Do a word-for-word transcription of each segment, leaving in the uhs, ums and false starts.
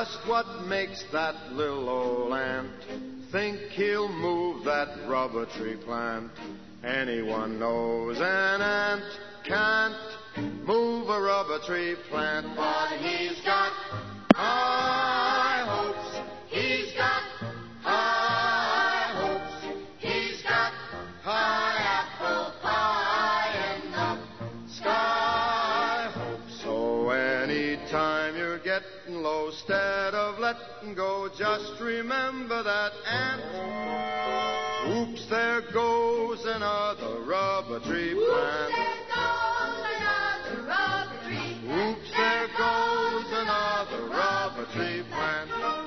just what makes that little old ant think he'll move that rubber tree plant. Anyone knows an ant can't move a rubber tree plant, but he's got high hopes. He's got high hopes. He's got high apple pie in the sky hopes. So anytime you're getting low, instead of letting go, just remember that ant. Oops, there goes another rubber tree plant. Oops, there goes another rubber tree plant.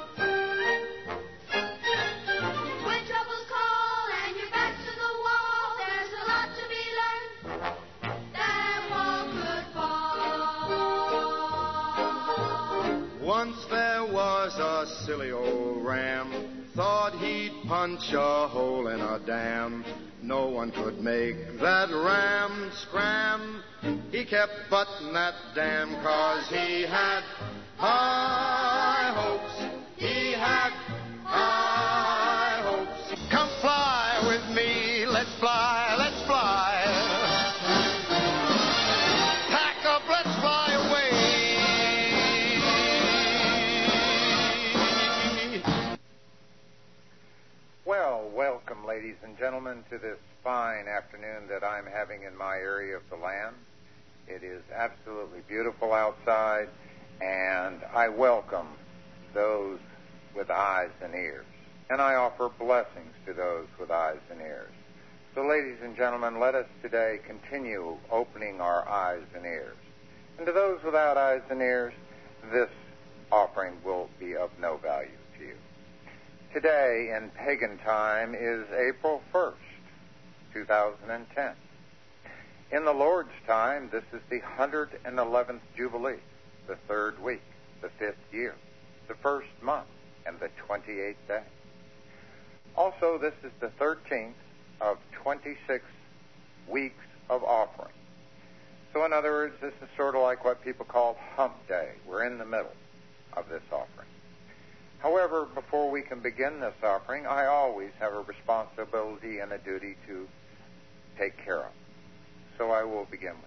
When troubles call and your back's to the wall, there's a lot to be learned. That wall could fall. Once there was a silly old ram, thought he'd punch a hole in a dam. No one could make that ram scram. He kept butting that dam 'cause he had high hopes. He had high hopes. Come fly with me, let's fly, let's fly. Pack up, let's fly away. Well, welcome, ladies and gentlemen, to this fine afternoon that I'm having in my area of the land. It is absolutely beautiful outside, and I welcome those with eyes and ears. And I offer blessings to those with eyes and ears. So, ladies and gentlemen, let us today continue opening our eyes and ears. And to those without eyes and ears, this offering will be of no value to you. Today, in pagan time, is April first, two thousand ten. In the Lord's time, this is the one hundred eleventh Jubilee, the third week, the fifth year, the first month, and the twenty-eighth day. Also, this is the thirteenth of twenty-six weeks of offering. So, in other words, this is sort of like what people call Hump Day. We're in the middle of this offering. However, before we can begin this offering, I always have a responsibility and a duty to take care of. So I will begin with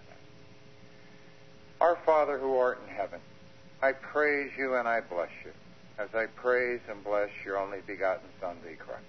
that. Our Father who art in heaven, I praise you and I bless you, as I praise and bless your only begotten Son, the Christ.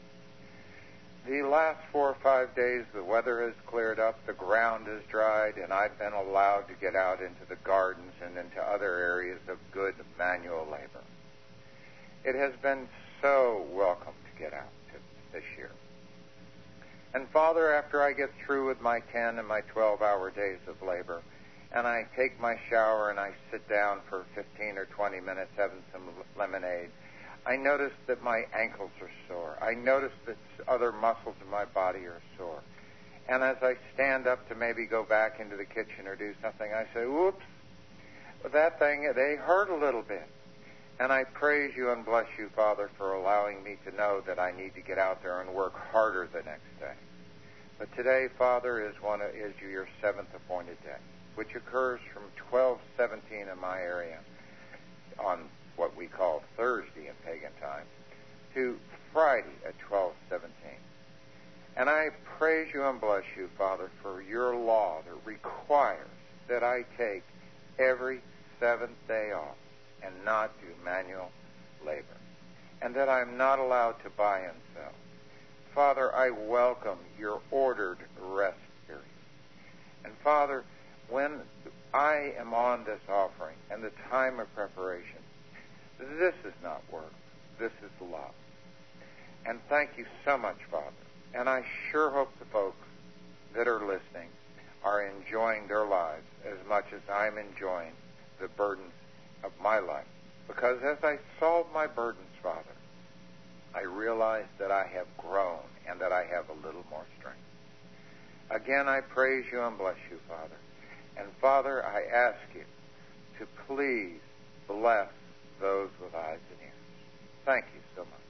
The last four or five days, the weather has cleared up, the ground is dried, and I've been allowed to get out into the gardens and into other areas of good manual labor. It has been so welcome to get out to this year. And Father, after I get through with my ten and my twelve-hour days of labor, and I take my shower and I sit down for fifteen or twenty minutes having some lemonade, I notice that my ankles are sore. I notice that other muscles in my body are sore. And as I stand up to maybe go back into the kitchen or do something, I say, whoops, that thing, they hurt a little bit. And I praise you and bless you, Father, for allowing me to know that I need to get out there and work harder the next day. But today, Father, is one of, is your seventh appointed day, which occurs from twelve seventeen in my area on what we call Thursday in pagan time to Friday at twelve seventeen. And I praise you and bless you, Father, for your law that requires that I take every seventh day off and not do manual labor, and that I'm not allowed to buy and sell. Father, I welcome your ordered rest period. And Father, when I am on this offering and the time of preparation, this is not work. This is love. And thank you so much, Father. And I sure hope the folks that are listening are enjoying their lives as much as I'm enjoying the burdens of my life. Because as I solve my burdens, Father, I realize that I have grown and that I have a little more strength. Again, I praise you and bless you, Father. And Father, I ask you to please bless those with eyes and ears. Thank you so much.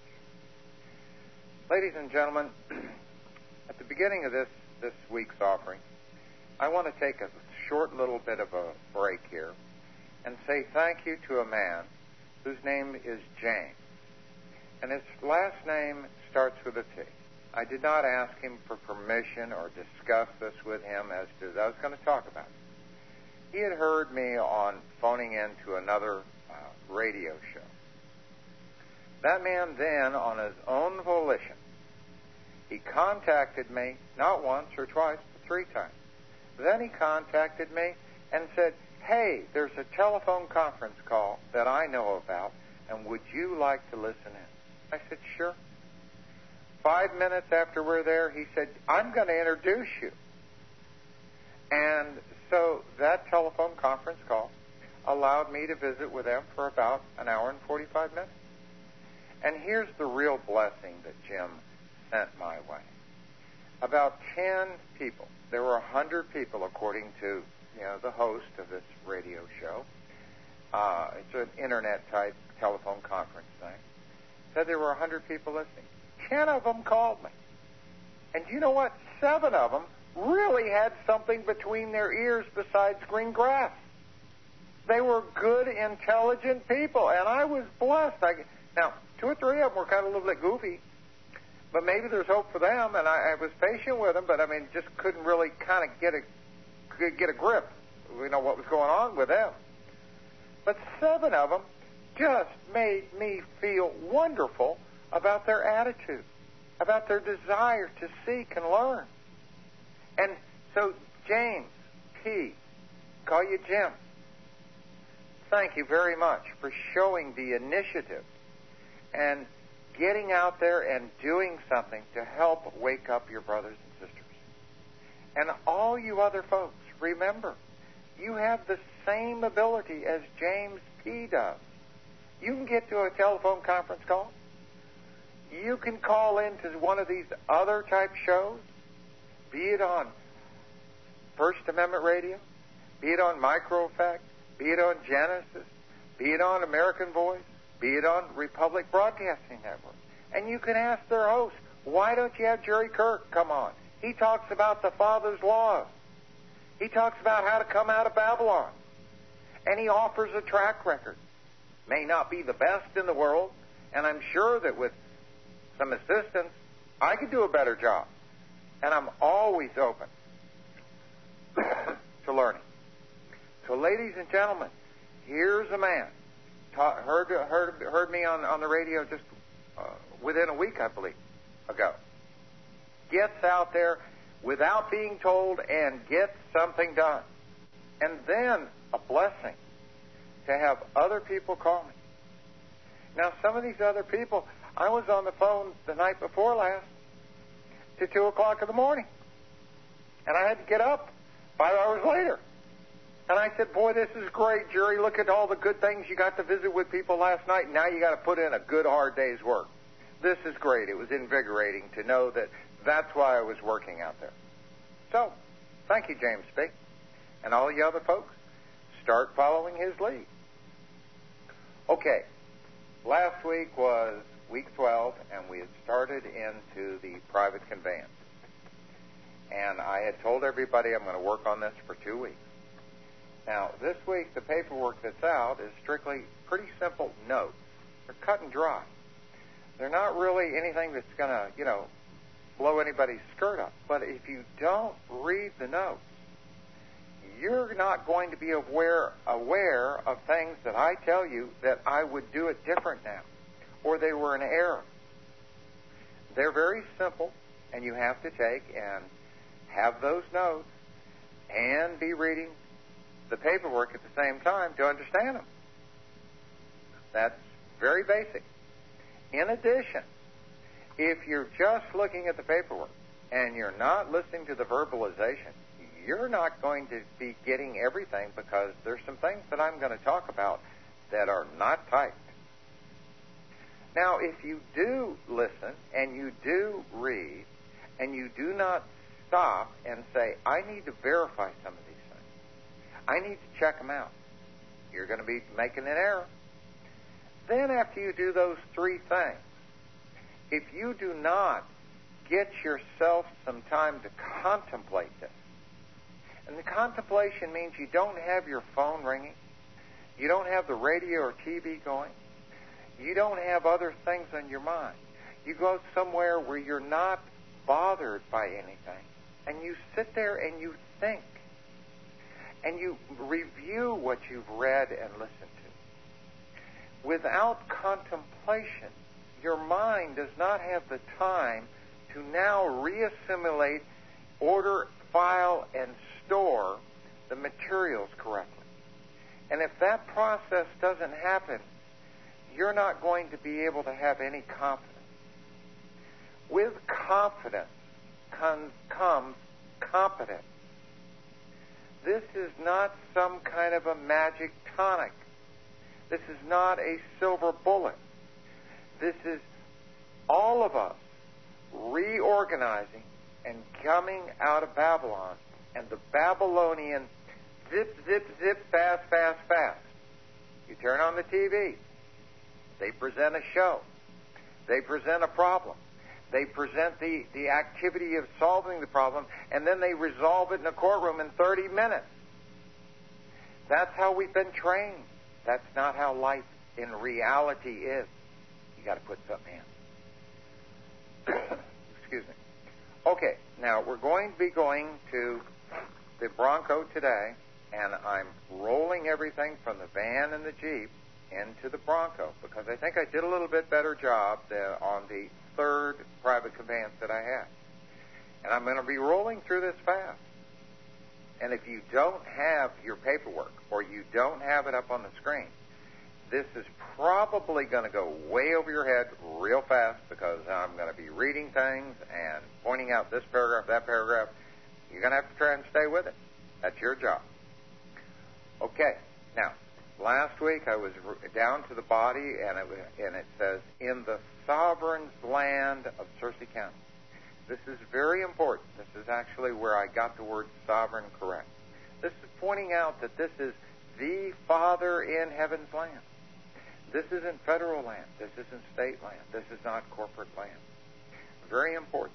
Ladies and gentlemen, at the beginning of this, this week's offering, I want to take a short little bit of a break here and say thank you to a man whose name is James. And his last name starts with a T. I did not ask him for permission or discuss this with him as to I was going to talk about it. He had heard me on phoning in to another uh, radio show. That man then, on his own volition, he contacted me not once or twice, but three times. Then he contacted me and said, hey, there's a telephone conference call that I know about, and would you like to listen in? I said, sure. Five minutes after we're there, he said, I'm going to introduce you. And so that telephone conference call allowed me to visit with them for about an hour and forty-five minutes. And here's the real blessing that Jim sent my way. About ten people, there were one hundred people according to you know the host of this radio show. Uh, it's an internet-type telephone conference thing. Said there were one hundred people listening. Ten of them called me. And you know what? Seven of them really had something between their ears besides green grass. They were good, intelligent people, and I was blessed. I, now, two or three of them were kind of a little bit goofy, but maybe there's hope for them, and I, I was patient with them, but I mean, just couldn't really kind of get a get a grip, you know, what was going on with them. But seven of them just made me feel wonderful about their attitude, about their desire to seek and learn. And so, James P., call you Jim, thank you very much for showing the initiative and getting out there and doing something to help wake up your brothers and sisters. And all you other folks, remember, you have the same ability as James P. does. You can get to a telephone conference call. You can call into one of these other type shows, be it on First Amendment Radio, be it on Micro Effect, be it on Genesis, be it on American Voice, be it on Republic Broadcasting Network. And you can ask their host, why don't you have Jerry Kirk come on? He talks about the Father's laws. He talks about how to come out of Babylon. And he offers a track record. May not be the best in the world, and I'm sure that with some assistance, I could do a better job. And I'm always open to learning. So, ladies and gentlemen, here's a man, ta- heard, heard, heard me on, on the radio just uh, within a week, I believe, ago. Gets out there without being told and gets something done. And then a blessing to have other people call me. Now, some of these other people, I was on the phone the night before last to two o'clock in the morning. And I had to get up five hours later. And I said, boy, this is great, Jerry. Look at all the good things you got to visit with people last night. And now you got to put in a good, hard day's work. This is great. It was invigorating to know that that's why I was working out there. So, thank you, James P. And all you other folks, start following his lead. Okay, last week was week twelve, and we had started into the private conveyance. And I had told everybody I'm going to work on this for two weeks. Now, this week, the paperwork that's out is strictly pretty simple notes. They're cut and dry. They're not really anything that's going to, you know, blow anybody's skirt up. But if you don't read the notes, you're not going to be aware aware of things that I tell you that I would do it different now, or they were an error. They're very simple, and you have to take and have those notes and be reading the paperwork at the same time to understand them. That's very basic. In addition, if you're just looking at the paperwork and you're not listening to the verbalization, you're not going to be getting everything, because there's some things that I'm going to talk about that are not typed. Now, if you do listen and you do read and you do not stop and say, I need to verify some of these things, I need to check them out, you're going to be making an error. Then after you do those three things, if you do not get yourself some time to contemplate this, and the contemplation means you don't have your phone ringing, you don't have the radio or T V going, You don't have other things on your mind. You go somewhere where you're not bothered by anything, and you sit there and you think, and you review what you've read and listened to. Without contemplation, your mind does not have the time to now reassimilate, order, file, and store the materials correctly. And if that process doesn't happen, you're not going to be able to have any confidence. With confidence con- comes competence. This is not some kind of a magic tonic. This is not a silver bullet. This is all of us reorganizing and coming out of Babylon, and the Babylonian zip, zip, zip, fast, fast, fast. You turn on the T V. They present a show. They present a problem. They present the, the activity of solving the problem, and then they resolve it in a courtroom in thirty minutes. That's how we've been trained. That's not how life in reality is. You got to put something in. Excuse me. Okay, now we're going to be going to the Bronco today, and I'm rolling everything from the van and the Jeep into the Bronco because I think I did a little bit better job than on the third private conveyance that I had. And I'm going to be rolling through this fast. And if you don't have your paperwork or you don't have it up on the screen, this is probably going to go way over your head real fast because I'm going to be reading things and pointing out this paragraph, that paragraph. You're going to have to try and stay with it. That's your job. Okay. Now, last week I was down to the body, and it, and it says, in the sovereign's land of Searcy County. This is very important. This is actually where I got the word sovereign correct. This is pointing out that this is the Father in heaven's land. This isn't federal land. This isn't state land. This is not corporate land. Very important.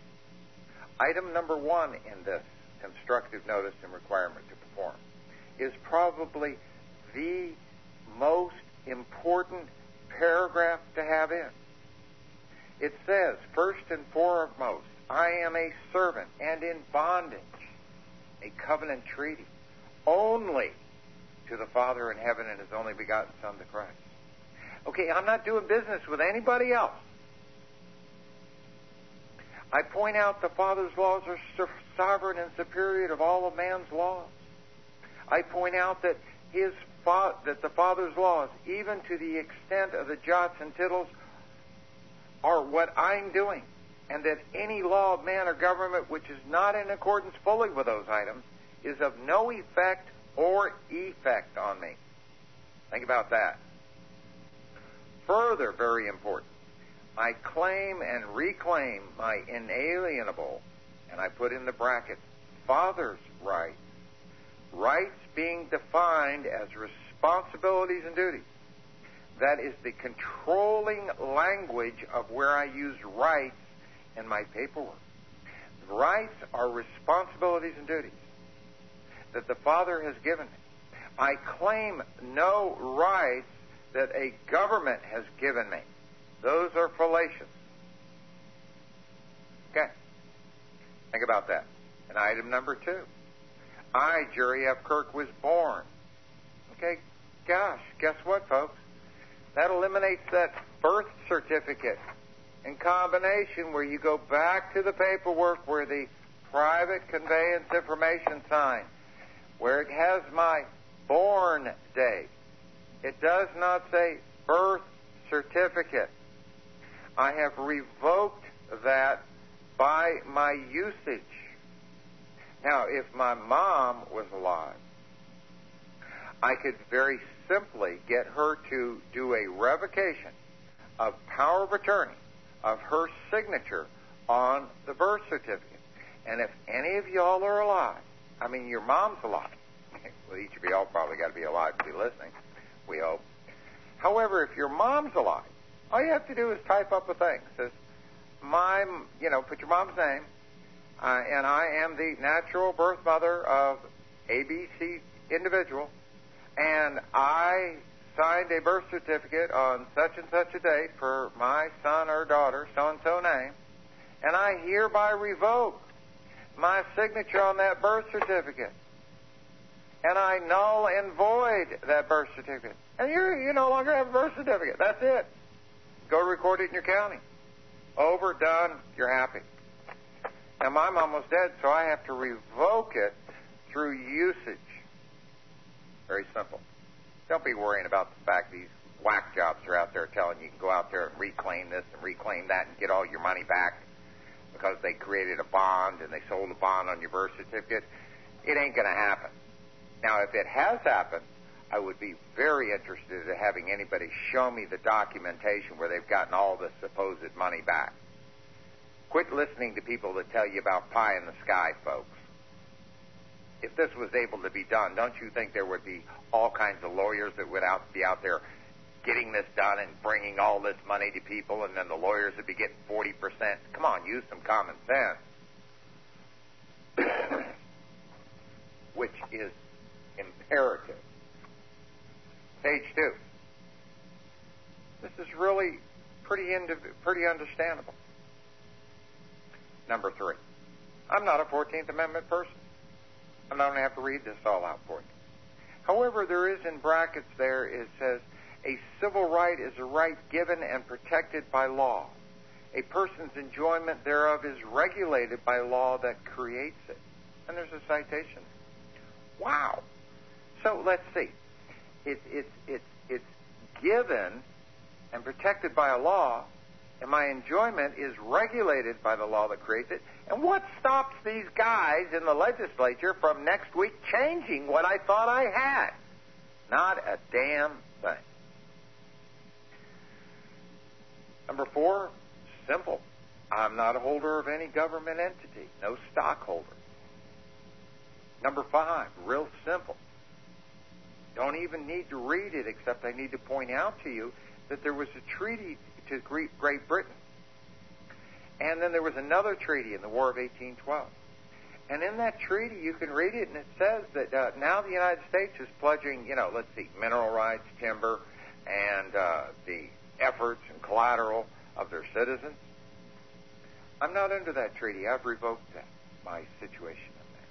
Item number one in this constructive notice and requirement to perform is probably the most important paragraph to have in. It says, first and foremost, I am a servant and in bondage, a covenant treaty, only to the Father in heaven and His only begotten Son, the Christ. Okay, I'm not doing business with anybody else. I point out the Father's laws are sovereign and superior to all of man's laws. I point out that his fa- that the Father's laws, even to the extent of the jots and tittles, are what I'm doing, and that any law of man or government which is not in accordance fully with those items is of no effect or effect on me. Think about that. Further, very important, I claim and reclaim my inalienable, and I put in the brackets, Father's rights, rights being defined as responsibilities and duties. That is the controlling language of where I use rights in my paperwork. Rights are responsibilities and duties that the Father has given me. I claim no rights that a government has given me. Those are fallacious. Okay. Think about that. And item number two. I, Jerry F. Kirk, was born. Okay. Gosh, guess what, folks? That eliminates that birth certificate in combination where you go back to the paperwork where the private conveyance information sign, where it has my born date. It does not say birth certificate. I have revoked that by my usage. Now, if my mom was alive, I could very simply get her to do a revocation of power of attorney of her signature on the birth certificate. And if any of y'all are alive, I mean, your mom's alive. Well, each of y'all probably got to be alive to be listening, we hope. However, if your mom's alive, all you have to do is type up a thing. It says, my, you know, put your mom's name, uh, and I am the natural birth mother of A B C individual, and I signed a birth certificate on such and such a date for my son or daughter, so-and-so name, and I hereby revoke my signature on that birth certificate. And I null and void that birth certificate. And you you no longer have a birth certificate. That's it. Go record it in your county. Over, done, you're happy. Now, my mom was dead, so I have to revoke it through usage. Very simple. Don't be worrying about the fact these whack jobs are out there telling you can go out there and reclaim this and reclaim that and get all your money back because they created a bond and they sold a bond on your birth certificate. It ain't going to happen. Now, if it has happened, I would be very interested in having anybody show me the documentation where they've gotten all the supposed money back. Quit listening to people that tell you about pie in the sky, folks. If this was able to be done, don't you think there would be all kinds of lawyers that would out, be out there getting this done and bringing all this money to people, and then the lawyers would be getting forty percent? Come on, use some common sense. Which is imperative. Page two. This is really pretty indiv- pretty understandable. Number three. I'm not a fourteenth Amendment person. I'm not going to have to read this all out for you. However, there is in brackets there, it says, a civil right is a right given and protected by law. A person's enjoyment thereof is regulated by law that creates it. And there's a citation. Wow. So let's see. It's it's it's it's given and protected by a law, and my enjoyment is regulated by the law that creates it. And what stops these guys in the legislature from next week changing what I thought I had? Not a damn thing. Number four, simple. I'm not a holder of any government entity, no stockholder. Number five, real simple. Don't even need to read it, except I need to point out to you that there was a treaty to Great Britain. And then there was another treaty in the War of eighteen twelve. And in that treaty, you can read it, and it says that uh, now the United States is pledging, you know, let's see, mineral rights, timber, and uh, the efforts and collateral of their citizens. I'm not under that treaty. I've revoked that, my situation.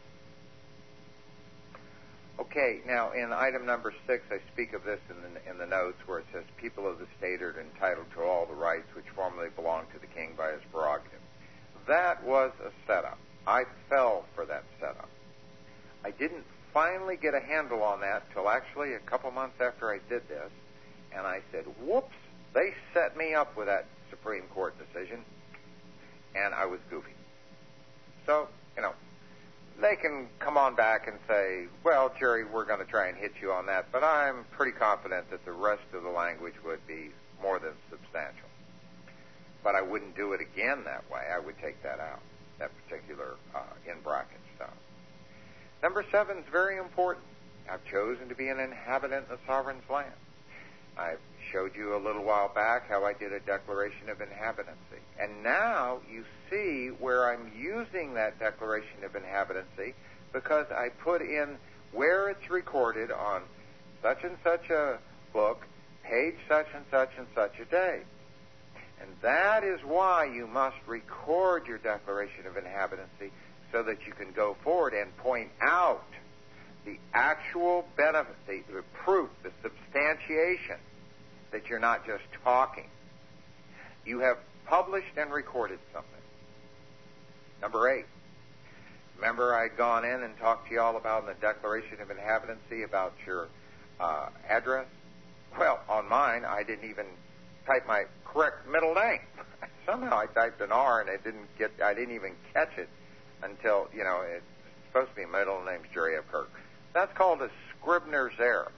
Okay, now in item number six, I speak of this in the, in the notes where it says, people of the state are entitled to all the rights which formerly belonged to the king by his prerogative. That was a setup. I fell for that setup. I didn't finally get a handle on that till actually a couple months after I did this, and I said, whoops, they set me up with that Supreme Court decision, and I was goofy. So, you know, they can come on back and say, well, Jerry, we're going to try and hit you on that, but I'm pretty confident that the rest of the language would be more than substantial. But I wouldn't do it again that way. I would take that out, that particular uh, in bracket stuff. Number seven is very important. I've chosen to be an inhabitant in the sovereign's land. I showed you a little while back how I did a declaration of inhabitancy. And now you see where I'm using that declaration of inhabitancy, because I put in where it's recorded on such and such a book, page such and such and such a day. And that is why you must record your declaration of inhabitancy, so that you can go forward and point out the actual benefit, the, the proof, the substantiation that you're not just talking. You have published and recorded something. Number eight. Remember I'd gone in and talked to you all about in the Declaration of Inhabitancy about your uh, address? Well, on mine, I didn't even type my correct middle name. Somehow I typed an R and I didn't get, I didn't even catch it until, you know, it's supposed to be my middle name's Jerry F. Kirk. That's called a Scribner's error.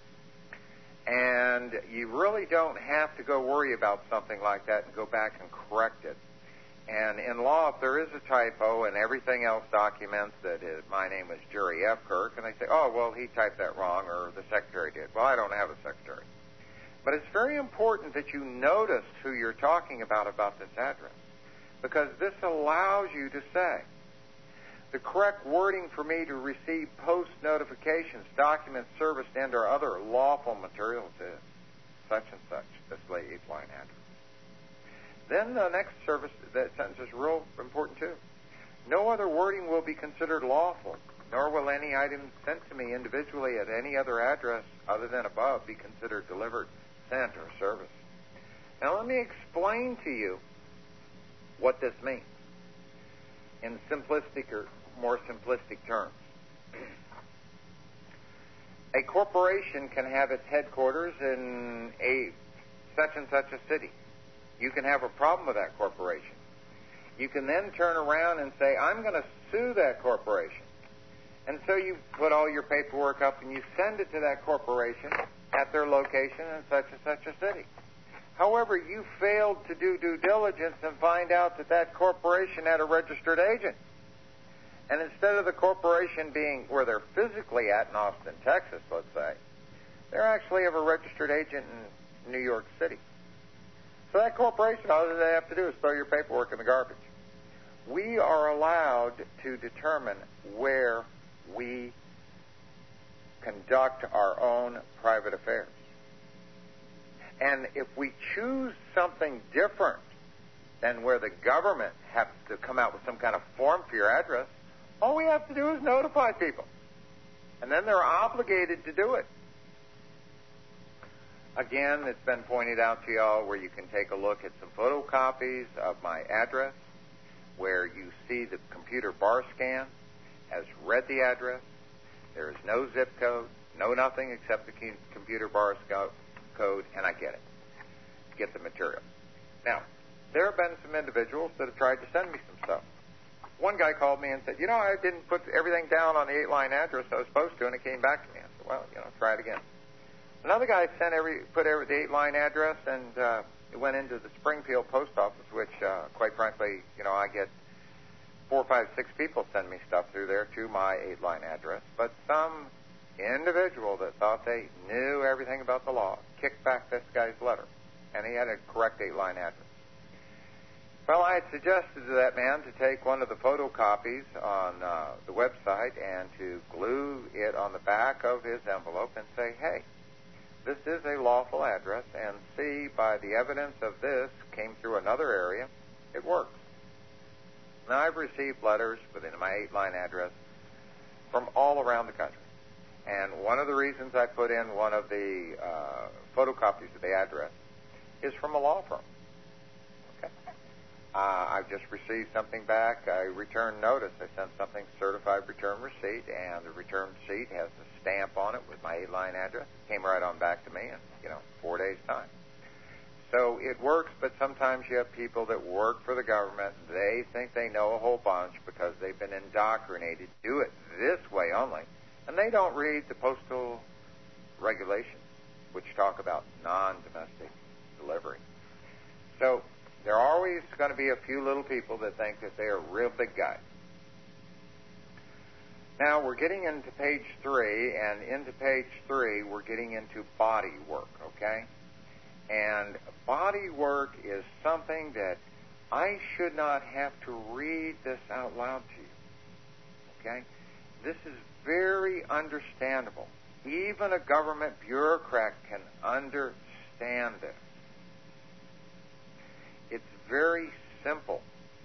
And you really don't have to go worry about something like that and go back and correct it. And in law, if there is a typo and everything else documents that is, my name is Jerry F. Kirk, and they say, oh, well, he typed that wrong, or the secretary did. Well, I don't have a secretary. But it's very important that you notice who you're talking about about this address, because this allows you to say, The correct wording for me to receive post notifications, documents, service, and or other lawful materials is such and such, this eighth line address. Then the next service, that sentence is real important too. No other wording will be considered lawful, nor will any item sent to me individually at any other address other than above be considered delivered, sent, or service. Now let me explain to you what this means in simplistic or more simplistic terms. A corporation can have its headquarters in a such and such a city. You can have a problem with that corporation. You can then turn around and say, I'm going to sue that corporation. And so you put all your paperwork up and you send it to that corporation at their location in such and such a city. However, you failed to do due diligence and find out that that corporation had a registered agent. And instead of the corporation being where they're physically at in Austin, Texas, let's say, they actually have a registered agent in New York City. So that corporation, all they have to do is throw your paperwork in the garbage. We are allowed to determine where we conduct our own private affairs. And if we choose something different than where the government has to come out with some kind of form for your address, all we have to do is notify people. And then they're obligated to do it. Again, it's been pointed out to y'all where you can take a look at some photocopies of my address, where you see the computer bar scan has read the address. There is no zip code, no nothing except the computer bar code, and I get it. Get the material. Now, there have been some individuals that have tried to send me some stuff. One guy called me and said, you know, I didn't put everything down on the eight-line address I was supposed to, and it came back to me. I said, well, you know, try it again. Another guy sent every put every, the eight-line address, and uh, it went into the Springfield post office, which, uh, quite frankly, you know, I get four, five, six people send me stuff through there to my eight-line address. But some individual that thought they knew everything about the law kicked back this guy's letter, and he had a correct eight-line address. Well, I had suggested to that man to take one of the photocopies on uh, the website and to glue it on the back of his envelope and say, hey, this is a lawful address, and see, by the evidence of this came through another area, it works. Now, I've received letters within my eight-line address from all around the country. And one of the reasons I put in one of the uh, photocopies of the address is from a law firm. Okay. Uh, I've just received something back. I returned notice. I sent something, certified return receipt, and the return receipt has a stamp on it with my eight-line address. It came right on back to me in, you know, four days' time. So it works, but sometimes you have people that work for the government. They think they know a whole bunch because they've been indoctrinated to do it this way only. And they don't read the postal regulations, which talk about non-domestic delivery. So there are always going to be a few little people that think that they are real big guys. Now we're getting into page three, and into page three we're getting into body work, okay? And body work is something that I should not have to read this out loud to you, okay? This is very understandable. Even a government bureaucrat can understand this. It's very simple.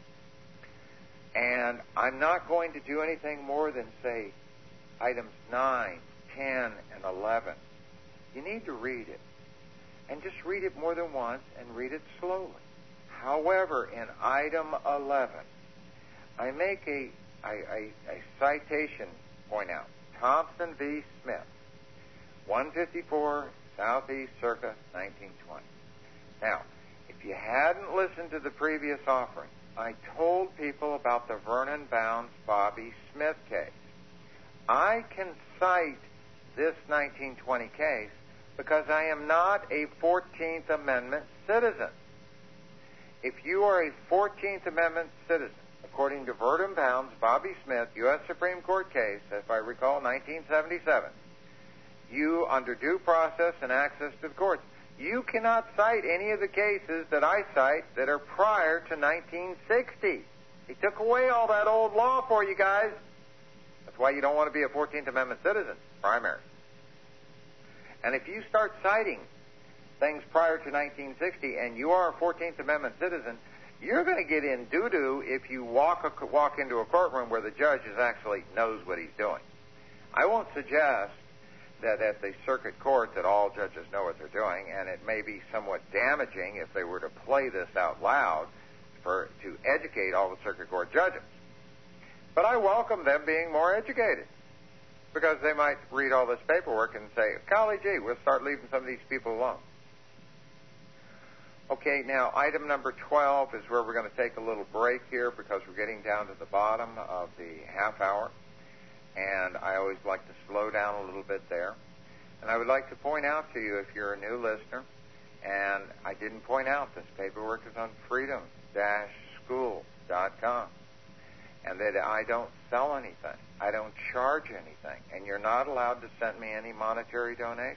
And I'm not going to do anything more than say items nine, ten, and eleven. You need to read it. And just read it more than once and read it slowly. However, in item eleven, I make a, a, a, a citation point out. Thompson v. Smith, one fifty-four Southeast circa nineteen twenty. Now, if you hadn't listened to the previous offering, I told people about the Vernon Bounds Bobby Smith case. I can cite this nineteen twenty case because I am not a fourteenth Amendment citizen. If you are a fourteenth Amendment citizen, according to Vernon Bounds Bobby Smith, U S Supreme Court case, if I recall, nineteen seventy-seven, you, under due process and access to the courts, you cannot cite any of the cases that I cite that are prior to nineteen sixty. He took away all that old law for you guys. That's why you don't want to be a fourteenth Amendment citizen, primary. And if you start citing things prior to nineteen sixty and you are a fourteenth Amendment citizen, you're going to get in doo-doo if you walk a, walk into a courtroom where the judge is actually knows what he's doing. I won't suggest that at the circuit court that all judges know what they're doing, and it may be somewhat damaging if they were to play this out loud for to educate all the circuit court judges. But I welcome them being more educated, because they might read all this paperwork and say, golly gee, we'll start leaving some of these people alone. Okay, now item number twelve is where we're going to take a little break here because we're getting down to the bottom of the half hour, and I always like to slow down a little bit there. And I would like to point out to you, if you're a new listener, and I didn't point out this paperwork is on freedom dash school dot com, and that I don't sell anything. I don't charge anything, and you're not allowed to send me any monetary donations.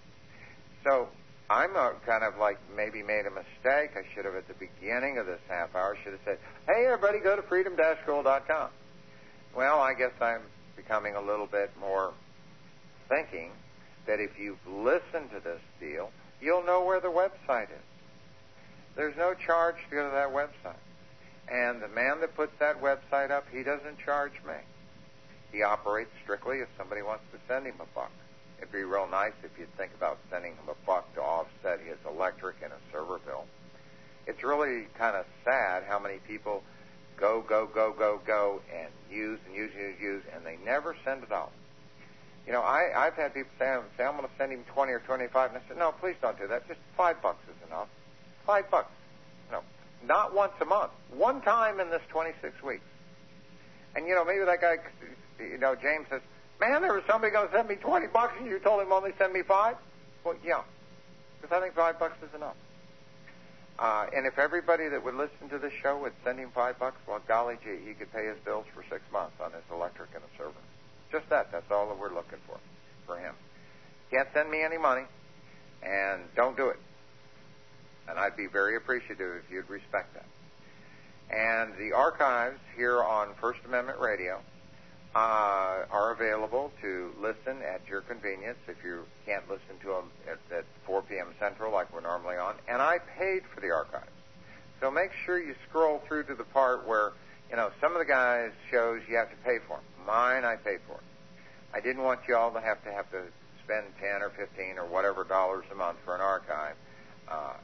So I'm a, kind of like maybe made a mistake. I should have, at the beginning of this half hour, should have said, hey, everybody, go to freedom dash school dot com. Well, I guess I'm becoming a little bit more thinking that if you've listened to this deal, you'll know where the website is. There's no charge to go to that website. And the man that puts that website up, he doesn't charge me. He operates strictly if somebody wants to send him a buck. It'd be real nice if you'd think about sending him a buck to offset his electric and a server bill. It's really kind of sad how many people go, go, go, go, go, and use and use, use, use, and they never send it out. You know, I, I've had people say, say I'm going to send him twenty or twenty-five, and I said, no, please don't do that. Just five bucks is enough. Five bucks. No, not once a month. One time in this twenty-six weeks. And, you know, maybe that guy, you know, James says, man, there was somebody going to send me twenty bucks and you told him only send me five? Well, yeah, because I think five bucks is enough. Uh, and if everybody that would listen to this show would send him five bucks, well, golly gee, he could pay his bills for six months on his electric and a server. Just that. That's all that we're looking for, for him. Can't send me any money, and don't do it. And I'd be very appreciative if you'd respect that. And the archives here on First Amendment Radio uh, are available to listen at your convenience if you can't listen to them at, at four p.m. Central like we're normally on. And I paid for the archives. So make sure you scroll through to the part where, you know, some of the guys' shows you have to pay for them. Mine, I paid for it. I didn't want you all to have to have to spend ten or fifteen or whatever dollars a month for an archive. Uh,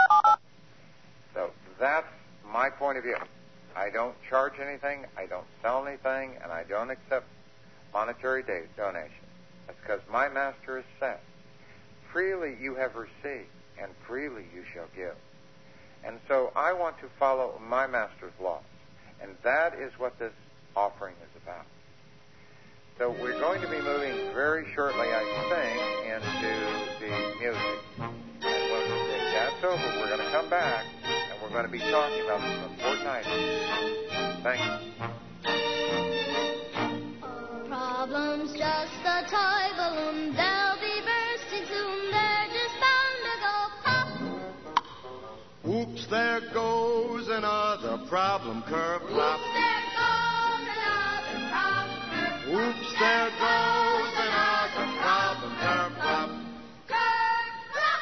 so that's my point of view. I don't charge anything, I don't sell anything, and I don't accept monetary donations. That's because my master has said, freely you have received, and freely you shall give. And so I want to follow my master's laws, and that is what this offering is about. So we're going to be moving very shortly, I think, into the music. And when that's over, we're going to come back, and we're going to be talking about some important items. Thank you. Problems just a toy balloon. They'll be bursting soon. They're just bound to go pop. Oops, there goes another problem curve plop. Oops, there goes another problem curve. Oops, there goes another problem curve plop. Curve plop.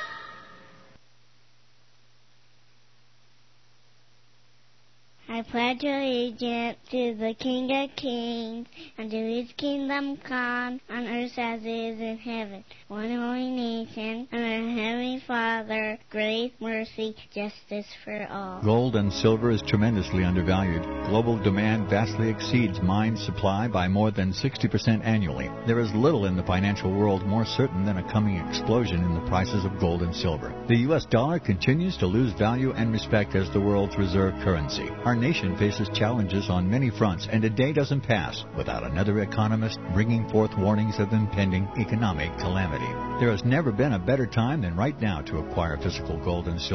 I pledge allegiance to the King of Kings, and to his kingdom come, on earth as it is in heaven. One holy nation, and our Heavenly Father, grace, mercy, justice for all. Gold and silver is tremendously undervalued. Global demand vastly exceeds mine supply by more than sixty percent annually. There is little in the financial world more certain than a coming explosion in the prices of gold and silver. The U S dollar continues to lose value and respect as the world's reserve currency. Our nation faces challenges on many fronts, and a day doesn't pass without another economist bringing forth warnings of impending economic calamity. There has never been a better time than right now to acquire physical gold and silver.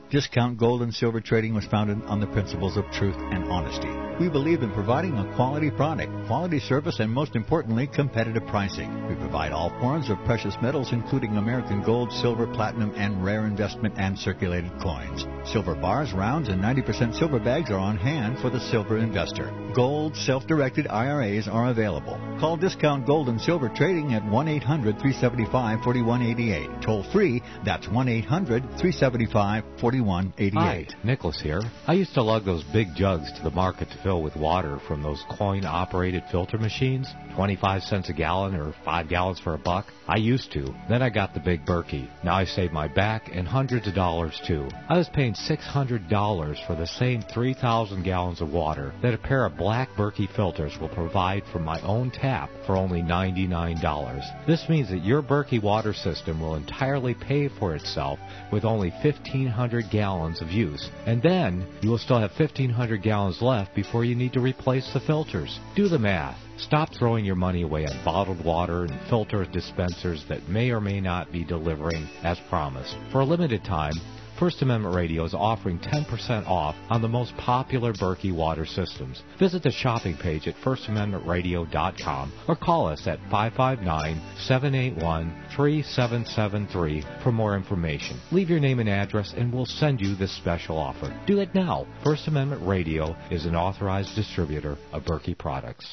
Discount Gold and Silver Trading was founded on the principles of truth and honesty. We believe in providing a quality product, quality service, and most importantly, competitive pricing. We provide all forms of precious metals, including American gold, silver, platinum, and rare investment and circulated coins. Silver bars, rounds, and ninety percent silver bags are on hand for the silver investor. Gold self-directed I R As are available. Call Discount Gold and Silver Trading at one eight hundred, three seven five, four one eight eight. Toll free, that's one eight hundred, three seven five, four one eight eight. Hi, Nicholas here. I used to lug those big jugs to the market to fill with water from those coin-operated filter machines, twenty-five cents a gallon or five gallons for a buck. I used to. Then I got the big Berkey. Now I save my back and hundreds of dollars too. I was paying six hundred dollars for the same three thousand gallons of water that a pair of black Berkey filters will provide from my own tap for only ninety-nine dollars. This means that your Berkey water system will entirely pay for itself with only fifteen hundred gallons of use. And then you will still have fifteen hundred gallons left before you need to replace the filters. Do the math. Stop throwing your money away on bottled water and filter dispensers that may or may not be delivering as promised. For a limited time, First Amendment Radio is offering ten percent off on the most popular Berkey water systems. Visit the shopping page at first amendment radio dot com or call us at five five nine, seven eight one, three seven seven three for more information. Leave your name and address and we'll send you this special offer. Do it now. First Amendment Radio is an authorized distributor of Berkey products.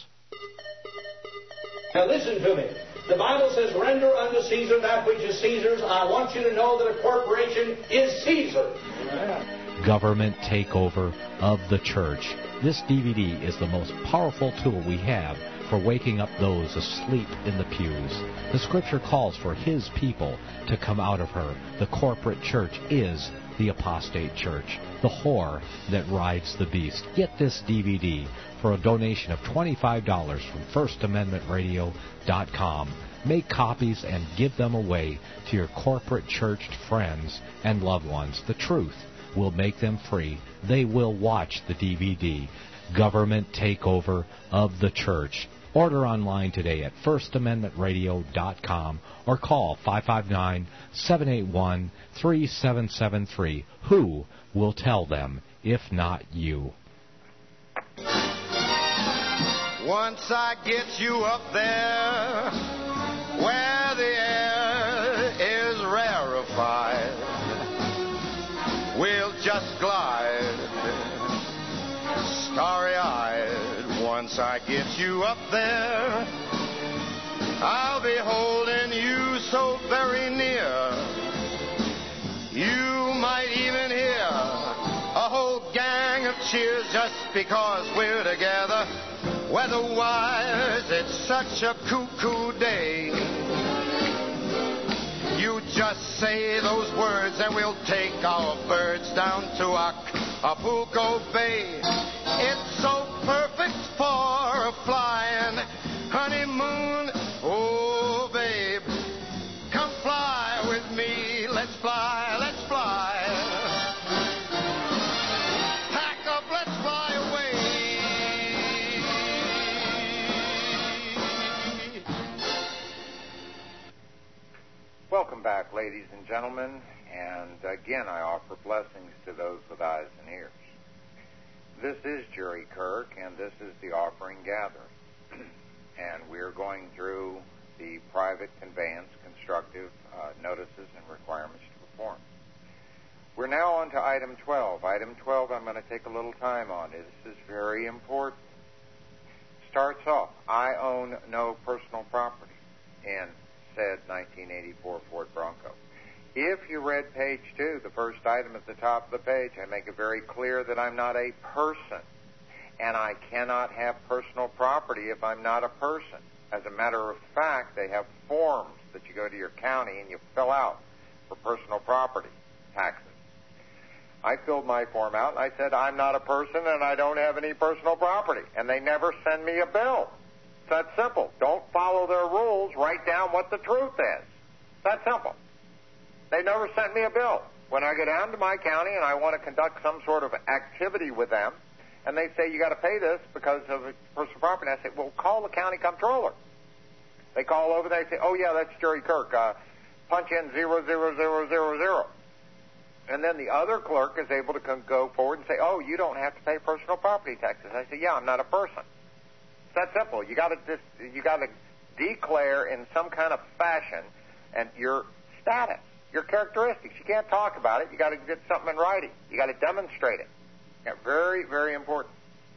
Now listen to me. The Bible says, render unto Caesar that which is Caesar's. I want you to know that a corporation is Caesar. Government takeover of the church. This D V D is the most powerful tool we have for waking up those asleep in the pews. The Scripture calls for His people to come out of her. The corporate church is the apostate church, the whore that rides the beast. Get this D V D for a donation of twenty-five dollars from first amendment radio dot com. Make copies and give them away to your corporate church friends and loved ones. The truth will make them free. They will watch the D V D, Government Takeover of the Church. Order online today at first amendment radio dot com or call five five nine, seven eight one, three seven seven three. Who will tell them if not you? Once I get you up there where the air is rarefied, we'll just glide starry-eyed. Once I get you up there, I'll be holding you so very near. You might even hear a whole gang of cheers just because we're together. Weather-wise, it's such a cuckoo day. You just say those words and we'll take our birds down to Acapulco Bay. It's so perfect for a flying honeymoon. Oh, babe, come fly with me. Let's fly, let's fly. Pack up, let's fly away. Welcome back, ladies and gentlemen, and again I offer blessings to those with eyes and ears. This is Jerry Kirk, and this is the Offering Gathering, and we're going through the private conveyance constructive uh, notices and requirements to perform. We're now on to item twelve. Item twelve I'm going to take a little time on. This is very important. Starts off, I own no personal property in said nineteen eighty-four Ford Bronco. If you read page two, the first item at the top of the page, I make it very clear that I'm not a person, and I cannot have personal property if I'm not a person. As a matter of fact, they have forms that you go to your county and you fill out for personal property taxes. I filled my form out, and I said, I'm not a person and I don't have any personal property, and they never send me a bill. It's that simple. Don't follow their rules. Write down what the truth is. It's that simple. They never sent me a bill. When I go down to my county and I want to conduct some sort of activity with them, and they say, you got to pay this because of personal property, I say, well, call the county comptroller. They call over, they say, oh, yeah, that's Jerry Kirk. Uh, punch in zero, zero, zero, zero, zero. And then the other clerk is able to come, go forward and say, oh, you don't have to pay personal property taxes. I say, yeah, I'm not a person. It's that simple. You got to just, you got to declare in some kind of fashion and your status, your characteristics. You can't talk about it. You got to get something in writing. You got to demonstrate it. Yeah, very, very important.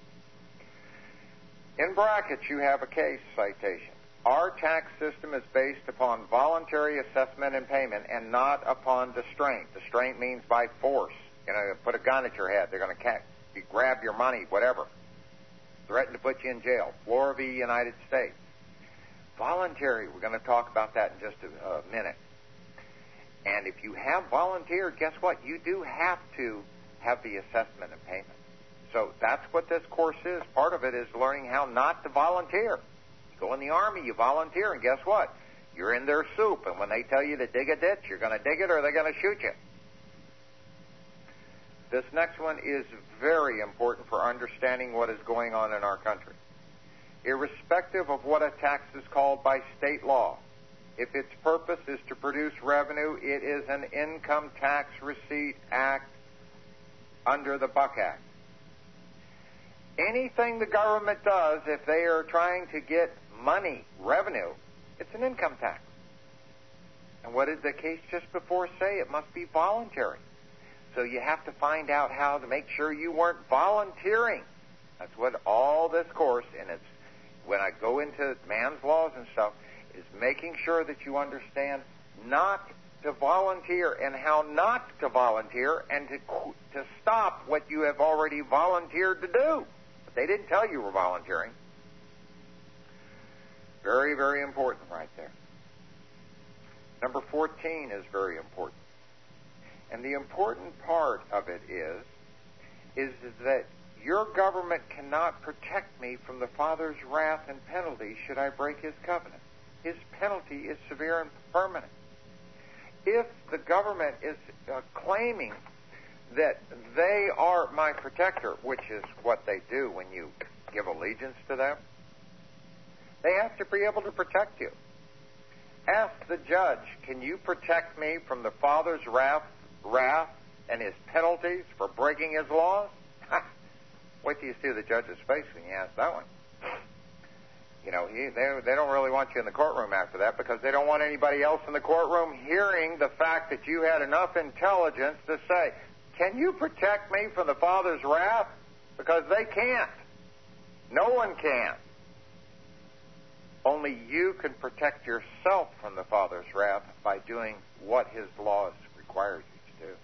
In brackets, you have a case citation. Our tax system is based upon voluntary assessment and payment and not upon distraint. Distraint means by force. You know, put a gun at your head. They're going to you grab your money, whatever. Threaten to put you in jail. Florida v. United States. Voluntary, we're going to talk about that in just a, a minute. And if you have volunteered, guess what? You do have to have the assessment and payment. So that's what this course is. Part of it is learning how not to volunteer. Go in the Army, you volunteer, and guess what? You're in their soup, and when they tell you to dig a ditch, you're going to dig it or they're going to shoot you. This next one is very important for understanding what is going on in our country. Irrespective of what a tax is called by state law, if its purpose is to produce revenue, it is an Income Tax Receipt Act under the Buck Act. Anything the government does, if they are trying to get money, revenue, it's an income tax. And what did the case just before say? It must be voluntary. So you have to find out how to make sure you weren't volunteering. That's what all this course, and it's when I go into man's laws and stuff, is making sure that you understand not to volunteer and how not to volunteer and to to stop what you have already volunteered to do. But they didn't tell you were volunteering. Very, very important right there. Number fourteen is very important. And the important part of it is, is that your government cannot protect me from the Father's wrath and penalty should I break His covenant. His penalty is severe and permanent. If the government is uh, claiming that they are my protector, which is what they do when you give allegiance to them, they have to be able to protect you. Ask the judge, can you protect me from the Father's wrath, wrath and His penalties for breaking His laws? Wait till you see the judge's face when you ask that one. You know, he, they, they don't really want you in the courtroom after that because they don't want anybody else in the courtroom hearing the fact that you had enough intelligence to say, can you protect me from the Father's wrath? Because they can't. No one can. Only you can protect yourself from the Father's wrath by doing what His laws require you to do.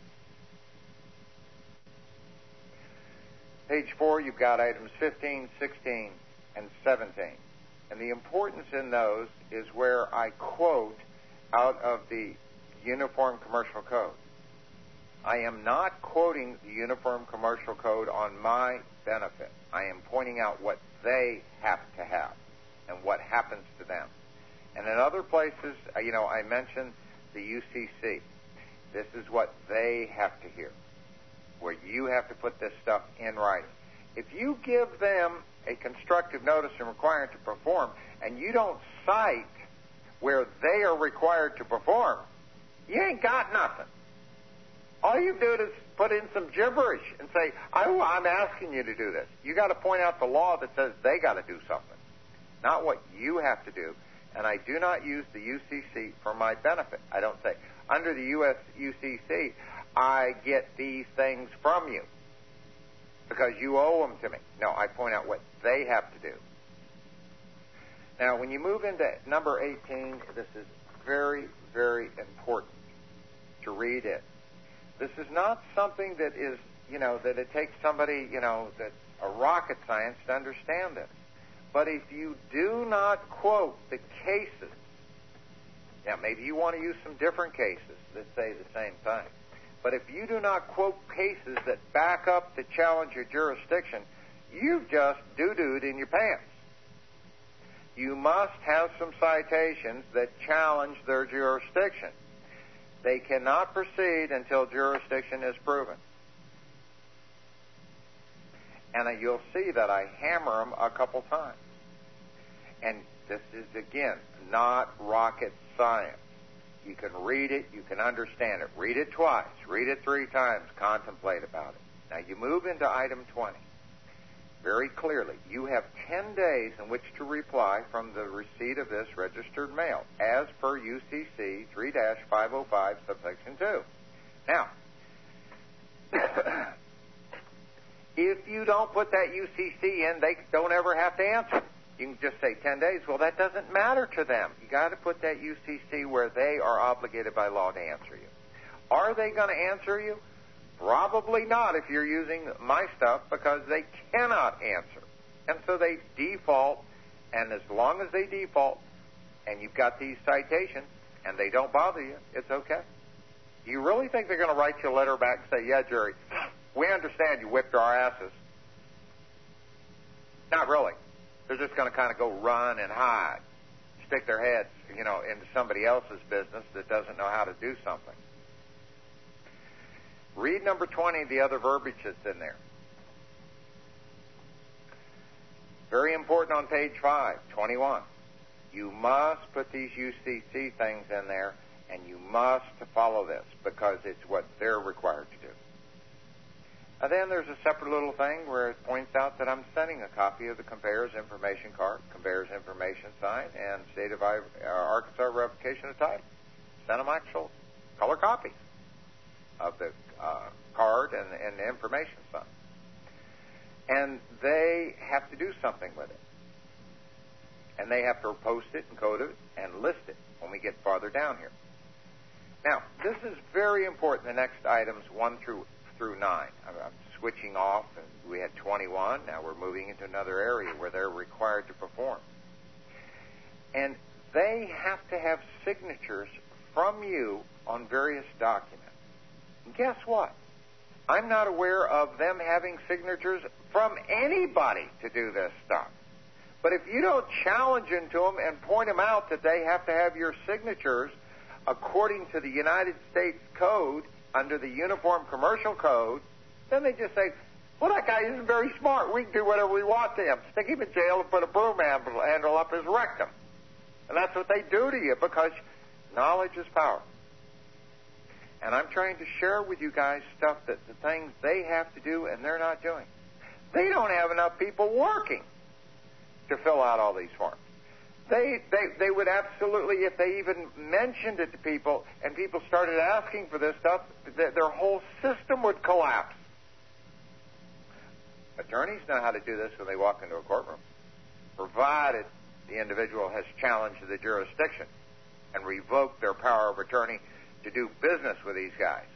Page four, you've got items fifteen, sixteen, and seventeen. And the importance in those is where I quote out of the Uniform Commercial Code. I am not quoting the Uniform Commercial Code on my benefit. I am pointing out what they have to have and what happens to them. And in other places, you know, I mentioned the U C C. This is what they have to hear, where you have to put this stuff in writing. If you give them a constructive notice and requirement to perform, and you don't cite where they are required to perform, you ain't got nothing. All you do is put in some gibberish and say, I, I'm asking you to do this. You got to point out the law that says they got to do something, not what you have to do. And I do not use the U C C for my benefit. I don't say, under the U S U C C, I get these things from you because you owe them to me. No, I point out what they have to do. Now, when you move into number eighteen, this is very, very important to read it. This is not something that is, you know, that it takes somebody, you know, that's a rocket science to understand this. But if you do not quote the cases, now maybe you want to use some different cases that say the same thing. But if you do not quote cases that back up to challenge your jurisdiction, you've just doo-dooed in your pants. You must have some citations that challenge their jurisdiction. They cannot proceed until jurisdiction is proven. And you'll see that I hammer them a couple times. And this is, again, not rocket science. You can read it. You can understand it. Read it twice. Read it three times. Contemplate about it. Now, you move into item twenty. Very clearly, you have ten days in which to reply from the receipt of this registered mail, as per U C C three dash five oh five, subsection two. Now, if you don't put that U C C in, they don't ever have to answer. You can just say ten days. Well, that doesn't matter to them. You got to put that U C C where they are obligated by law to answer you. Are they going to answer you? Probably not if you're using my stuff, because they cannot answer. And so they default, and as long as they default and you've got these citations and they don't bother you, it's okay. You really think they're going to write you a letter back and say, yeah, Jerry, we understand you whipped our asses? Not really. They're just going to kind of go run and hide, stick their heads, you know, into somebody else's business that doesn't know how to do something. Read number twenty, the other verbiage that's in there. Very important on page five, twenty-one. You must put these U C C things in there, and you must follow this, because it's what they're required to do. And then there's a separate little thing where it points out that I'm sending a copy of the conveyor's information card, conveyor's information sign, and state of uh, Arkansas revocation of title. Send them actual color copies of the uh, card and, and the information sign. And they have to do something with it. And they have to post it and code it and list it when we get farther down here. Now, this is very important, the next items one through through nine. I'm, I'm switching off, and we had twenty-one. Now we're moving into another area where they're required to perform. And they have to have signatures from you on various documents. And guess what? I'm not aware of them having signatures from anybody to do this stuff. But if you don't challenge them to them and point them out that they have to have your signatures according to the United States Code, under the Uniform Commercial Code, then they just say, well, that guy isn't very smart. We can do whatever we want to him. Stick him in jail and put a broom handle up his rectum. And that's what they do to you, because knowledge is power. And I'm trying to share with you guys stuff that the things they have to do and they're not doing. They don't have enough people working to fill out all these forms. They, they they would absolutely, if they even mentioned it to people and people started asking for this stuff, th- their whole system would collapse. Attorneys know how to do this when they walk into a courtroom, provided the individual has challenged the jurisdiction and revoked their power of attorney to do business with these guys.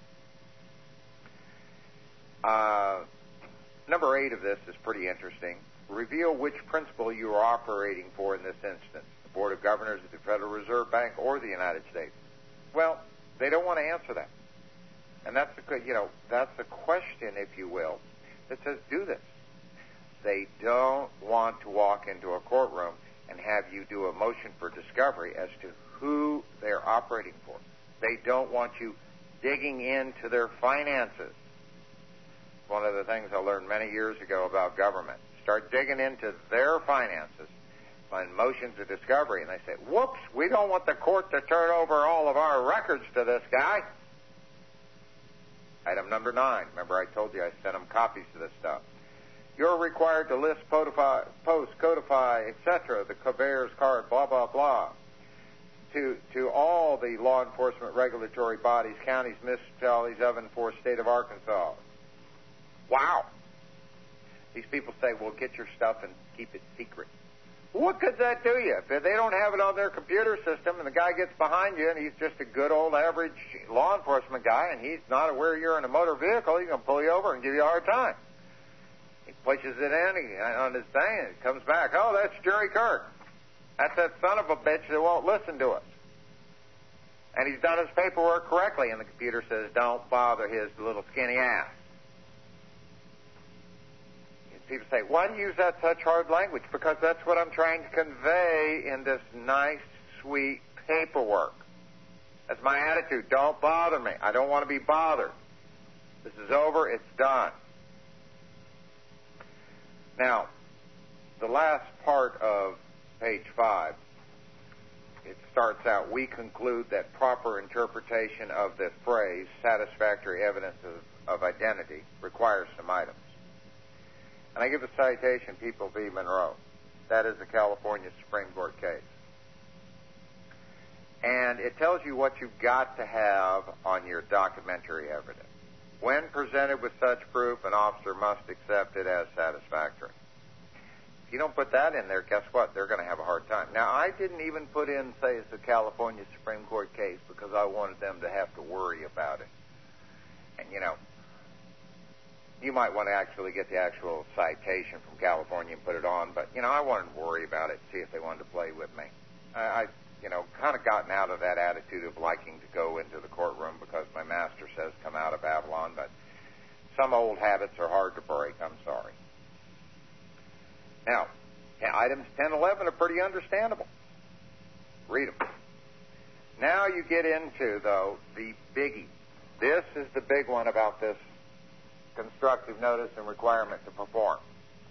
Uh, number eight of this is pretty interesting. Reveal which principle you are operating for in this instance, the Board of Governors of the Federal Reserve Bank or the United States. Well, they don't want to answer that. And that's a, you know, that's a question, if you will, that says do this. They don't want to walk into a courtroom and have you do a motion for discovery as to who they're operating for. They don't want you digging into their finances. One of the things I learned many years ago about government. Start digging into their finances on motions of discovery, and they say, whoops, we don't want the court to turn over all of our records to this guy. Item number nine. Remember I told you I sent them copies of this stuff. You're required to list, codify, post, codify, et cetera, the conveyor's card, blah, blah, blah, to to all the law enforcement regulatory bodies, counties, municipalities of and for state of Arkansas. Wow. These people say, well, get your stuff and keep it secret. What could that do you? If they don't have it on their computer system and the guy gets behind you and he's just a good old average law enforcement guy and he's not aware you're in a motor vehicle, he's going to pull you over and give you a hard time. He pushes it in he, on his thing and it comes back. Oh, that's Jerry Kirk. That's that son of a bitch that won't listen to us. And he's done his paperwork correctly, and the computer says, don't bother his little skinny ass. People say, why do you use that such hard language? Because that's what I'm trying to convey in this nice, sweet paperwork. That's my attitude. Don't bother me. I don't want to be bothered. This is over. It's done. Now, the last part of page five it starts out, we conclude that proper interpretation of the phrase satisfactory evidence of, of identity requires some items. And I give a citation, People v. Monroe. That is a California Supreme Court case. And it tells you what you've got to have on your documentary evidence. When presented with such proof, an officer must accept it as satisfactory. If you don't put that in there, guess what? They're going to have a hard time. Now, I didn't even put in, say, it's a California Supreme Court case because I wanted them to have to worry about it. And, you know, you might want to actually get the actual citation from California and put it on, but, you know, I wanted to worry about it, see if they wanted to play with me. I, I you know, kind of gotten out of that attitude of liking to go into the courtroom because my master says come out of Babylon, but some old habits are hard to break. I'm sorry. Now, items ten and eleven are pretty understandable. Read them. Now you get into, though, the biggie. This is the big one about this constructive notice and requirement to perform.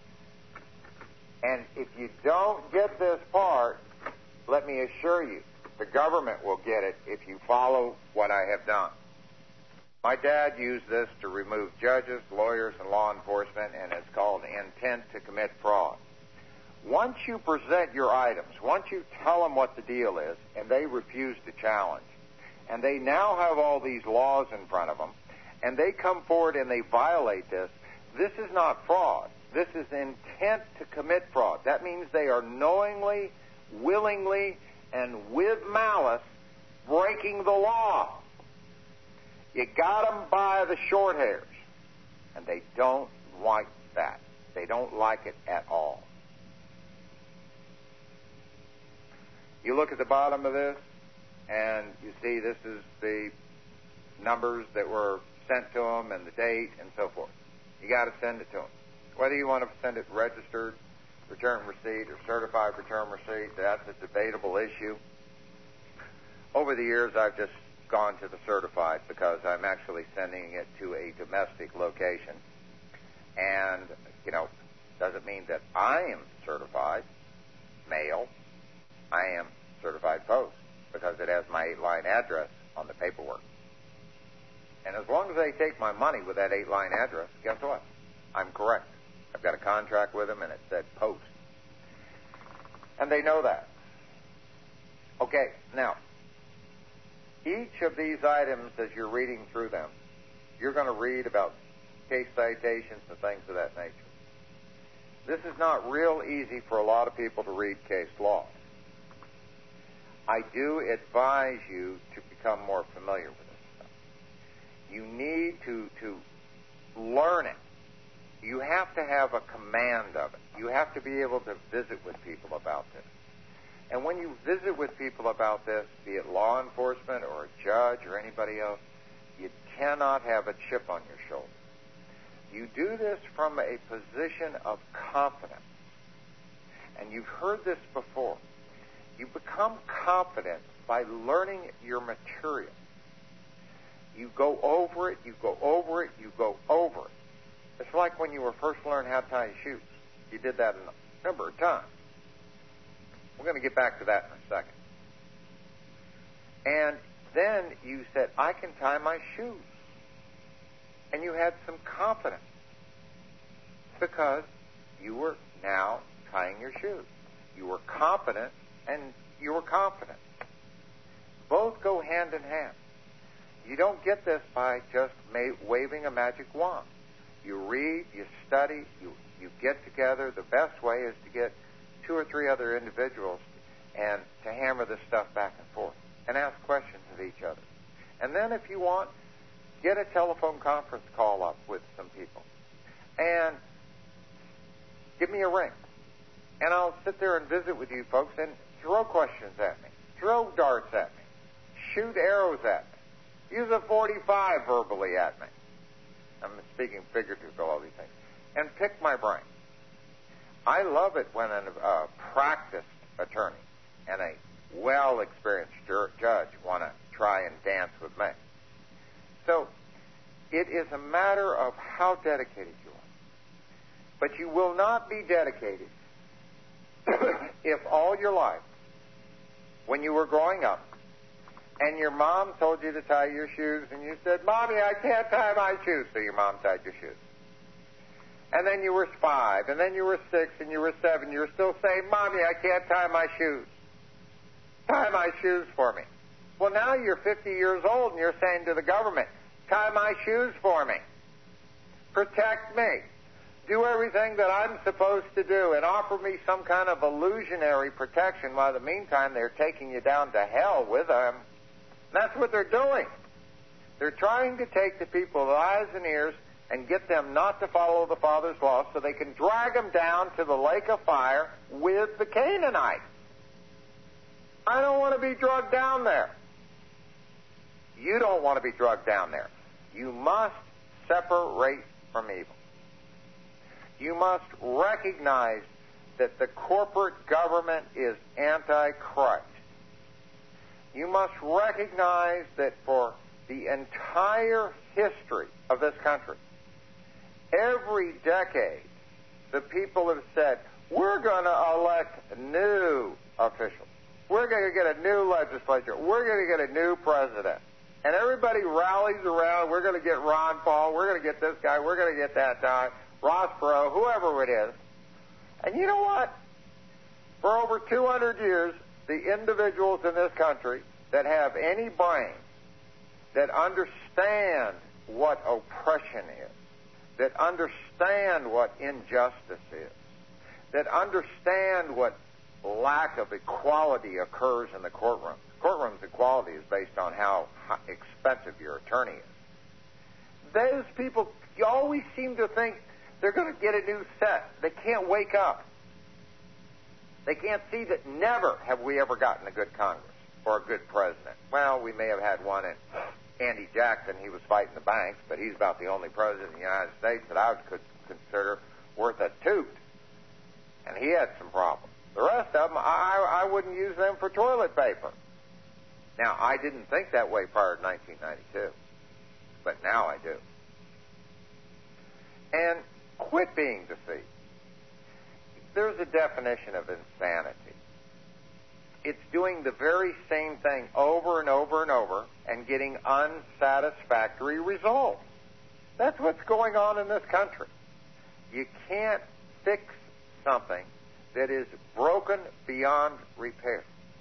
And if you don't get this part, let me assure you, the government will get it if you follow what I have done. My dad used this to remove judges, lawyers, and law enforcement, and it's called intent to commit fraud. Once you present your items, once you tell them what the deal is, and they refuse to challenge, and they now have all these laws in front of them, and they come forward and they violate this, this is not fraud. This is intent to commit fraud. That means they are knowingly, willingly, and with malice breaking the law. You got them by the short hairs, and they don't like that. They don't like it at all. You look at the bottom of this, and you see this is the numbers that were sent to them and the date and so forth. You got to send it to them. Whether you want to send it registered return receipt or certified return receipt, that's a debatable issue. Over the years, I've just gone to the certified because I'm actually sending it to a domestic location. And, you know, doesn't mean that I am certified mail. I am certified post because it has my eight-line address on the paperwork. And as long as they take my money with that eight-line address, guess what? I'm correct. I've got a contract with them, and it said post. And they know that. Okay, now, each of these items, as you're reading through them, you're going to read about case citations and things of that nature. This is not real easy for a lot of people to read case law. I do advise you to become more familiar with this stuff. You need to, to learn it. You have to have a command of it. You have to be able to visit with people about this. And when you visit with people about this, be it law enforcement or a judge or anybody else, you cannot have a chip on your shoulder. You do this from a position of confidence. And you've heard this before. You become confident by learning your material. You go over it, you go over it, you go over it. It's like when you were first learning how to tie your shoes. You did that a number of times. We're going to get back to that in a second. And then you said, I can tie my shoes. And you had some confidence because you were now tying your shoes. You were competent and you were confident. Both go hand in hand. You don't get this by just ma- waving a magic wand. You read, you study, you, you get together. The best way is to get two or three other individuals and to hammer this stuff back and forth and ask questions of each other. And then if you want, get a telephone conference call up with some people and give me a ring. And I'll sit there and visit with you folks and throw questions at me, throw darts at me, shoot arrows at me, use a forty-five verbally at me. I'm speaking figuratively of all these things. And pick my brain. I love it when a uh, practiced attorney and a well-experienced jur- judge want to try and dance with me. So it is a matter of how dedicated you are. But you will not be dedicated if all your life when you were growing up, and your mom told you to tie your shoes, and you said, Mommy, I can't tie my shoes, so your mom tied your shoes. And then you were five, and then you were six, and you were seven. You were still saying, Mommy, I can't tie my shoes. Tie my shoes for me. Well, now you're fifty years old, and you're saying to the government, tie my shoes for me. Protect me. Do everything that I'm supposed to do, and offer me some kind of illusionary protection, while in the meantime they're taking you down to hell with them. That's what they're doing. They're trying to take the people's eyes and ears and get them not to follow the Father's law so they can drag them down to the lake of fire with the Canaanites. I don't want to be drugged down there. You don't want to be drugged down there. You must separate from evil. You must recognize that the corporate government is anti-Christ. You must recognize that for the entire history of this country, every decade, the people have said, we're going to elect new officials. We're going to get a new legislature. We're going to get a new president. And everybody rallies around. We're going to get Ron Paul. We're going to get this guy. We're going to get that guy, Ross Perot, whoever it is. And you know what? For over two hundred years, the individuals in this country that have any brain, that understand what oppression is, that understand what injustice is, that understand what lack of equality occurs in the courtroom. Courtroom's equality is based on how expensive your attorney is. Those people, you always seem to think they're going to get a new set. They can't wake up. They can't see that never have we ever gotten a good Congress or a good president. Well, we may have had one in Andy Jackson. He was fighting the banks, but he's about the only president in the United States that I would consider worth a toot. And he had some problems. The rest of them, I, I wouldn't use them for toilet paper. Now, I didn't think that way prior to nineteen ninety-two, but now I do. And quit being deceived. There's a definition of insanity. It's doing the very same thing over and over and over and getting unsatisfactory results. That's what's going on in this country. You can't fix something that is broken beyond repair.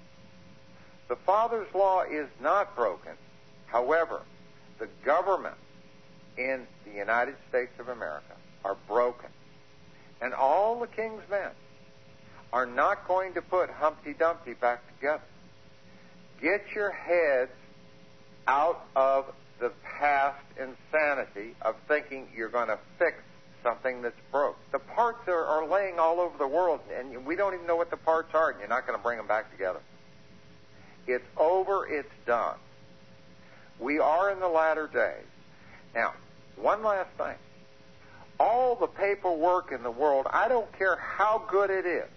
The Father's law is not broken. However, the government in the United States of America are broken. And all the king's men are not going to put Humpty Dumpty back together. Get your heads out of the past insanity of thinking you're going to fix something that's broke. The parts are, are laying all over the world, and we don't even know what the parts are, and you're not going to bring them back together. It's over. It's done. We are in the latter days. Now, one last thing. All the paperwork in the world, I don't care how good it is,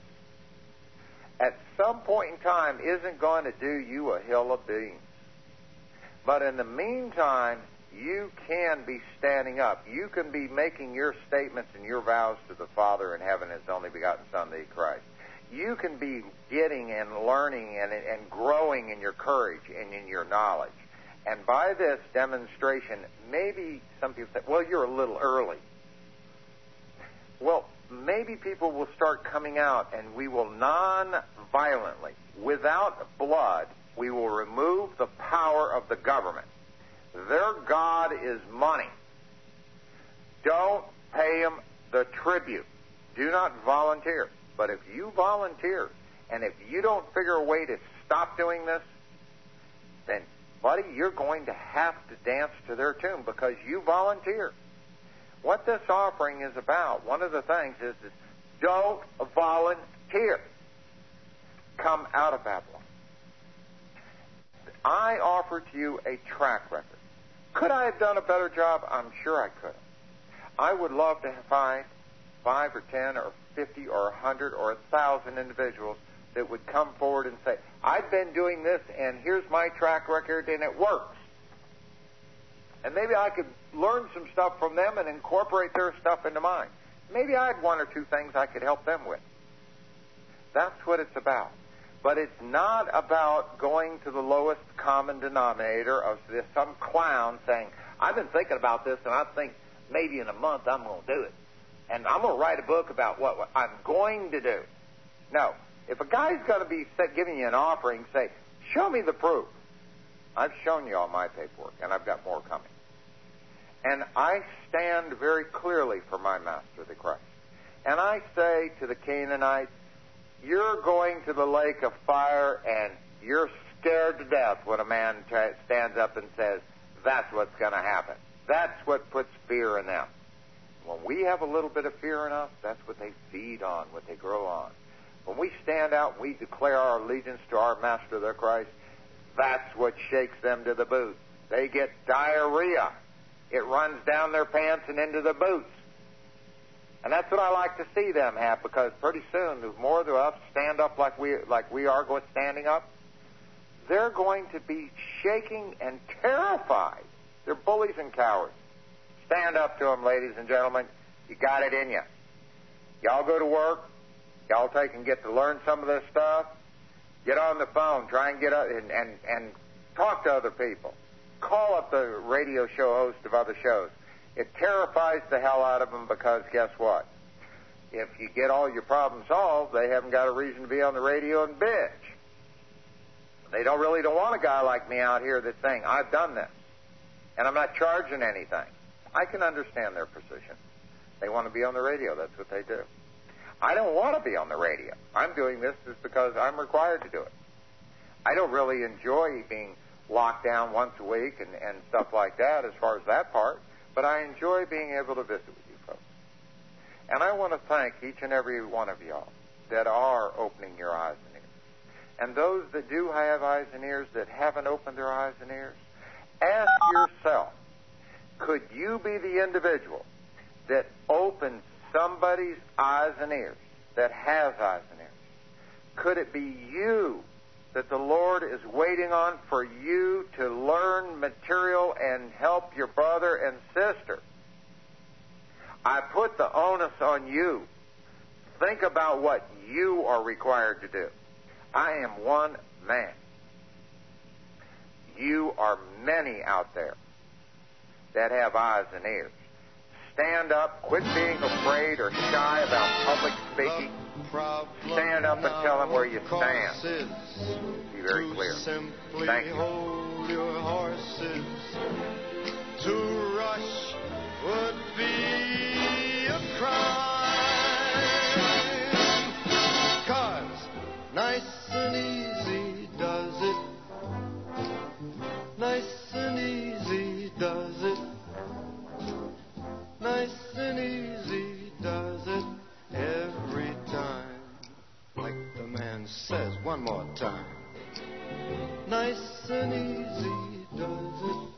at some point in time isn't going to do you a hill of beans. But in the meantime, you can be standing up. You can be making your statements and your vows to the Father in heaven, His only begotten Son, the Christ. You can be getting and learning and, and growing in your courage and in your knowledge. And by this demonstration, maybe some people say, well, you're a little early. Well, maybe people will start coming out, and we will non-violently, without blood, we will remove the power of the government. Their God is money. Don't pay them the tribute. Do not volunteer. But if you volunteer, and if you don't figure a way to stop doing this, then, buddy, you're going to have to dance to their tune because you volunteer. What this offering is about, one of the things is, is don't volunteer. Come out of Babylon. I offer to you a track record. Could I have done a better job? I'm sure I could have. I would love to find five or ten or fifty or a hundred or a thousand individuals that would come forward and say, I've been doing this and here's my track record and it works. And maybe I could learn some stuff from them and incorporate their stuff into mine. Maybe I had one or two things I could help them with. That's what it's about. But it's not about going to the lowest common denominator of this, some clown saying, I've been thinking about this, and I think maybe in a month I'm going to do it. And I'm going to write a book about what, what I'm going to do. No. If a guy's going to be giving you an offering, say, show me the proof. I've shown you all my paperwork, and I've got more coming. And I stand very clearly for my Master, the Christ. And I say to the Canaanites, you're going to the lake of fire, and you're scared to death when a man t- stands up and says, that's what's going to happen. That's what puts fear in them. When we have a little bit of fear in us, that's what they feed on, what they grow on. When we stand out and we declare our allegiance to our Master, the Christ, that's what shakes them to the boots. They get diarrhea. It runs down their pants and into the boots. And that's what I like to see them have, because pretty soon, the more of us stand up like we like we are going standing up, they're going to be shaking and terrified. They're bullies and cowards. Stand up to them, ladies and gentlemen. You got it in you. Y'all go to work. Y'all take and get to learn some of this stuff. Get on the phone. Try and get up and, and, and talk to other people. Call up the radio show host of other shows. It terrifies the hell out of them, because guess what? If you get all your problems solved, they haven't got a reason to be on the radio and bitch. They don't really don't want a guy like me out here that's saying, I've done this, and I'm not charging anything. I can understand their position. They want to be on the radio. That's what they do. I don't want to be on the radio. I'm doing this just because I'm required to do it. I don't really enjoy being locked down once a week and, and stuff like that as far as that part. But I enjoy being able to visit with you folks. And I want to thank each and every one of y'all that are opening your eyes and ears. And those that do have eyes and ears that haven't opened their eyes and ears, ask yourself, could you be the individual that opens somebody's eyes and ears, that has eyes and ears? Could it be you that the Lord is waiting on for you to learn material and help your brother and sister? I put the onus on you. Think about what you are required to do. I am one man. You are many out there that have eyes and ears. Stand up. Quit being afraid or shy about public speaking. Stand up and tell them where you stand. Be very clear. Thank you. Hold your horses. To rush would be a crime. 'Cause nice and easy does it. Nice and easy does it. Nice and easy does it every time. Like the man says one more time. Nice and easy does it.